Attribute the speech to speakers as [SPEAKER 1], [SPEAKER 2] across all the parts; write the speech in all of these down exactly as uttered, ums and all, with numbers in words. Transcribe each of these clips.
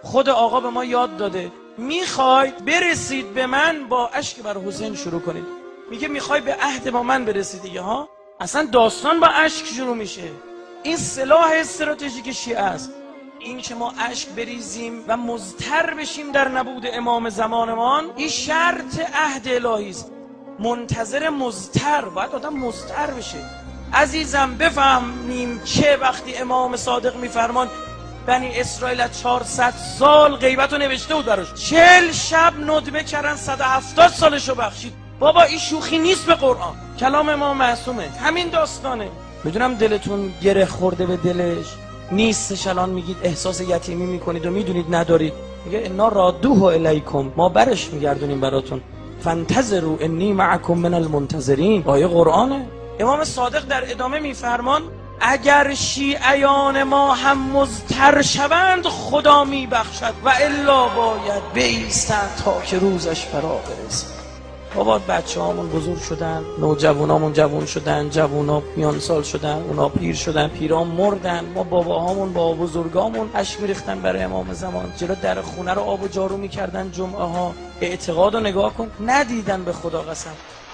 [SPEAKER 1] خود آقا به ما یاد داده میخواید برسید به من با اشک بر حسین شروع کنید. میگه میخوای به عهد با من برسید دیگه ها، اصلا داستان با اشک شروع میشه. این سلاح استراتژیک شیعه است، این که ما اشک بریزیم و مضطر بشیم در نبود امام زمانمان. این شرط عهد الهی است. منتظر مضطر، باید آدم مضطر بشه. عزیزم بفهمیم که وقتی امام صادق میفرمان بنی اسرائیل از چهارصد سال غیبت رو نوشته بود براش، چهل شب ندبه کردن، صد و هفتاد سالشو بخشید. بابا این شوخی نیست، به قرآن کلام امام معصومه. همین داستانه. میدونم دلتون گره خورده به دلش نیستش، الان میگید احساس یتیمی میکنید و میدونید ندارید. میگه انا رادوه الیکم، ما برش میگردونیم براتون. فانتظروا انی معکم من المنتظرین. آیه قرآنه. امام صادق در ادامه میفرمان اگر شیعیان ما هم مضطر شوند خدا میبخشد و الا باید بایستند تا که روزش فرا برسد. بابا بچه هامون بزرگ شدن، نوجوانامون جوان شدن، جوانا میان سال شدن، اونا پیر شدن، پیران مردن. ما باباهامون با بزرگامون اشک میریختن برای امام زمان، جلو در خونه رو آب و جارو میکردن جمعه ها. اعتقاد رو نگاه کن، ندیدن به خدا قسم.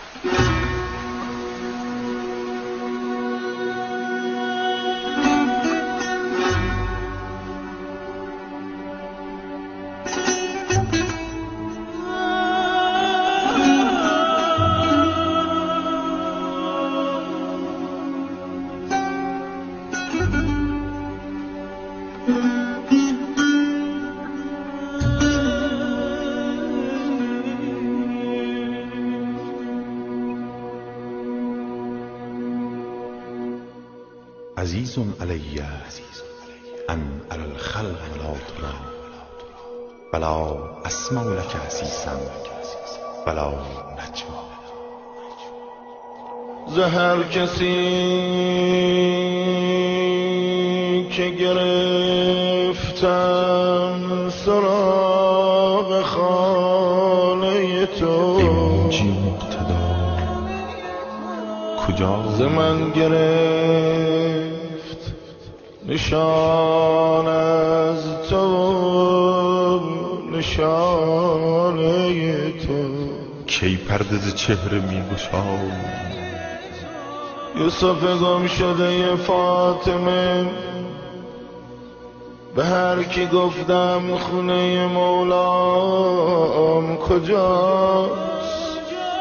[SPEAKER 2] عزیز علی ان علی الخلق لا ترا ولا اسمع لك عسیسا ولا نجما.
[SPEAKER 3] زهر کسی که گرفتم سراغ خانه تو،
[SPEAKER 2] ای موجی مقتدا کجا
[SPEAKER 3] ز من گرفت نشان از تو، نشانه تو.
[SPEAKER 2] کی پرده ز چهره می گشای
[SPEAKER 3] یوسف گم شده فاطمه، به هر کی گفتم خونه مولام کجاست،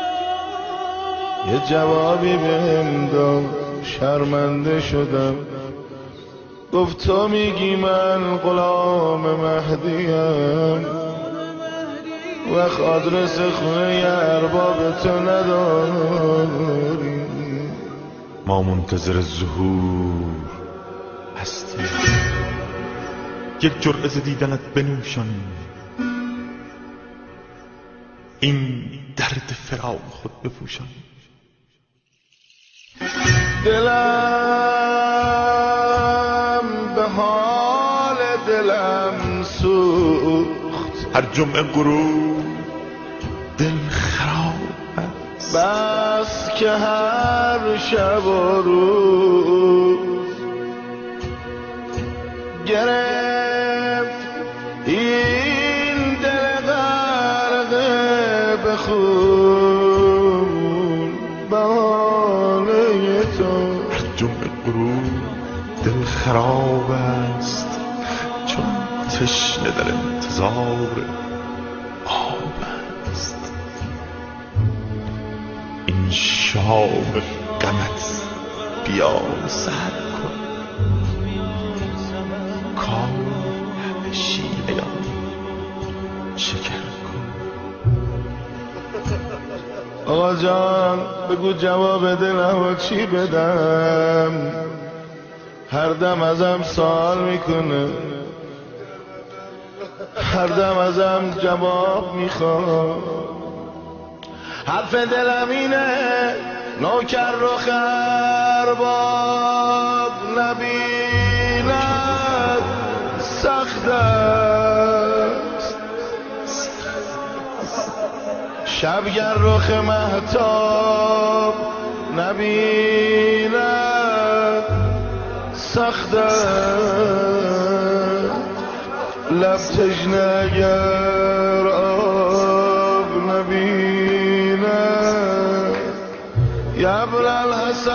[SPEAKER 3] یه جوابی بهم داد شرمنده شدم. گفت تو میگی من غلام مهدیم، وقت آدرس خونه ارباب تو نداری.
[SPEAKER 2] ما منتظر ظهور هستیم، یک جرعه ز دیدنت بنوشانیم. این درد فراق خود بپوشانیم.
[SPEAKER 3] دلم به حال دلم سوخت،
[SPEAKER 2] هر جمعه غروب دل خراب است،
[SPEAKER 3] بس که هر شب و روز گرفت این دل غرقه به خون بهانه تو.
[SPEAKER 2] هر جمعه غروب دل خراب است، چون تشنه در انتظار آب است. این شام غمت بیا سحر کن، کار شیعیان شکر کن.
[SPEAKER 3] آقا جان بگو جواب دلمو چی بدم، هر دم ازم سوال میکنه، هر دم ازم جواب میخواد. حرف دلم اینه نوکر رو خرباب نبیند سخت است. شبگر رخ مهتاب نبیند سخت است. لب تشنه اگر آب نبینه یا ابن الحسن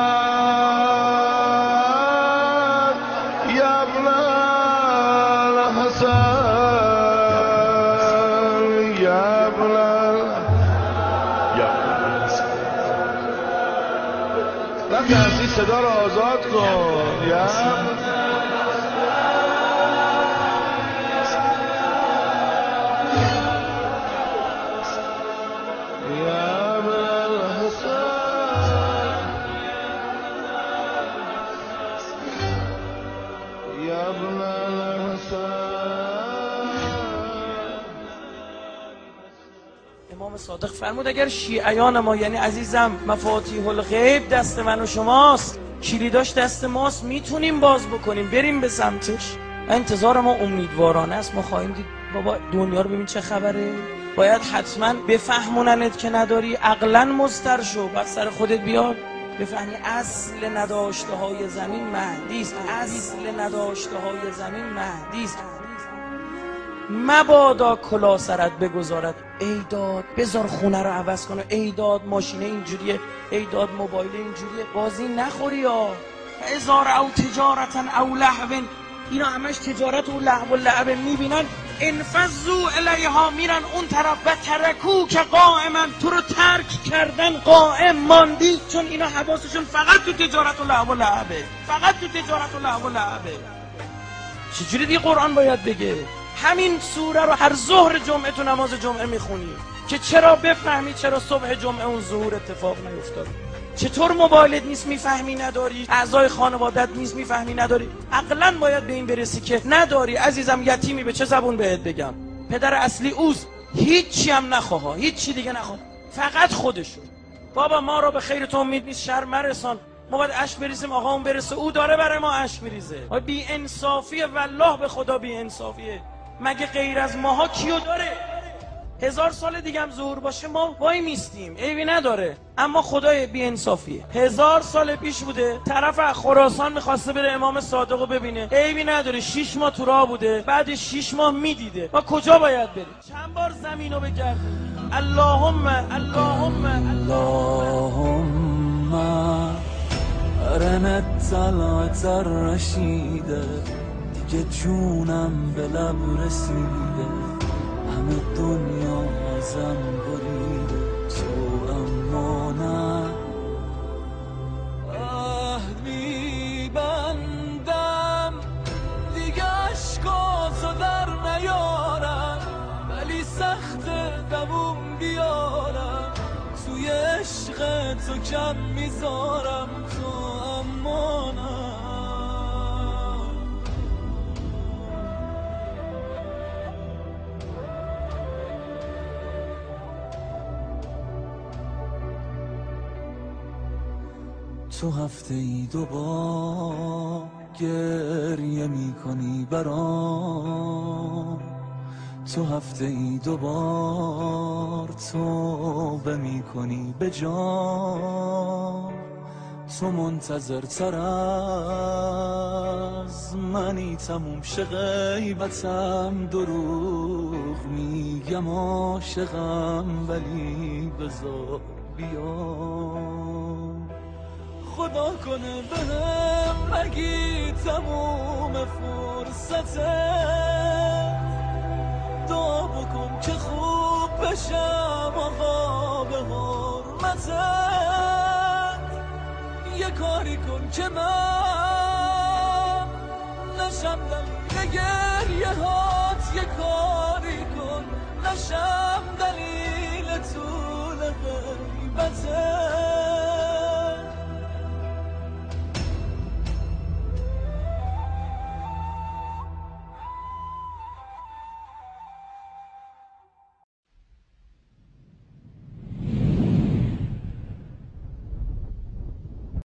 [SPEAKER 3] یا ابن الحسن یا ابن الحسن نترسی صدا رو آزاد کن یا
[SPEAKER 1] امام صادق فرمود اگر شیعیان ما، یعنی عزیزم مفاتیح الغیب دست من و شماست، کلیداش دست ماست، میتونیم باز بکنیم، بریم به سمتش. انتظار ما امیدوارانه است. ما خواهیم دید بابا دنیا رو ببین چه خبره، باید حتما بفهموننت که نداری، عقلا مضطر شو، بعد سر خودت بیاد بفهمی اصل نداشته های زمین مهدی است. اصل نداشته های زمین مهدی است. مبادا کلا سرت بگذارد ای داد بذار خونه رو عوض کنه، ای داد ماشینه اینجوریه، ای داد موبایل اینجوریه، بازی نخوری یا هزار او تجارتن او لهو. اینا همش تجارت و لهو و لعب میبینن، انفذو الیها، میرن اون طرف و ترکو که قائما، تو رو ترک کردن قائم ماندی، چون اینا حواسشون فقط تو تجارت و لهو و لعبه، فقط تو تجارت و لهو و لعبه. چجوری دیگه قرآن باید بگه همین سوره رو هر ظهر جمعه تو نماز جمعه میخونی که چرا بفهمی چرا صبح جمعه اون ظهور اتفاق نیفتاد؟ چطور موبایلت نیست میفهمی نداری، اعضای خانوادت نیست میفهمی نداری؟ عقلاً باید به این برسی که نداری. عزیزم یتیمی، به چه زبون بهت بگم؟ پدر اصلی اوست، هیچی هم نخواه، هیچی دیگه نخواه، فقط خودشو. بابا ما رو به خیر تو امید نیست، شر مرسان، ما باید اشک بریزیم آقا اون برسه، او داره برای ما اشک میریزه. بی انصافیه، والله به خدا بی انصافیه. مگه غیر از ماها کیو داره؟ هزار سال دیگه هم ظهور باشه ما وای میستیم، عیبی نداره، اما خدای بی انصافیه. هزار سال پیش بوده طرف خراسان میخواسته بره امام صادق رو ببینه، عیبی نداره، شیش ماه تو راه بوده، بعد شیش ماه میدیده. ما کجا باید بریم؟ چند بار زمین رو بگردیم. اللهم اللهم
[SPEAKER 4] اللهم رنت طلعت الرشیده، دیگه جونم به لب رسیده، همه دنیا ازم بریده، تو اما نه. عهد میبندم دیگه عشقاتو در نیارم، ولی سخت دووم بیارم، توی عشق تو کم میذارم، تو اما نه. تو هفته ای دو بار گریه می کنی برام، تو هفته ای دو بار توبه می کنی به جان، تو منتظر تر از منی تموم شه غیبتم، دروغ میگم عاشقم ولی بذار بیام، خدا کنه بهم نگی تموم فرصته، دعا بکن که خوب بشم آقا به حرمتت، یه کاری کن که من نشم دم گریه هات، یک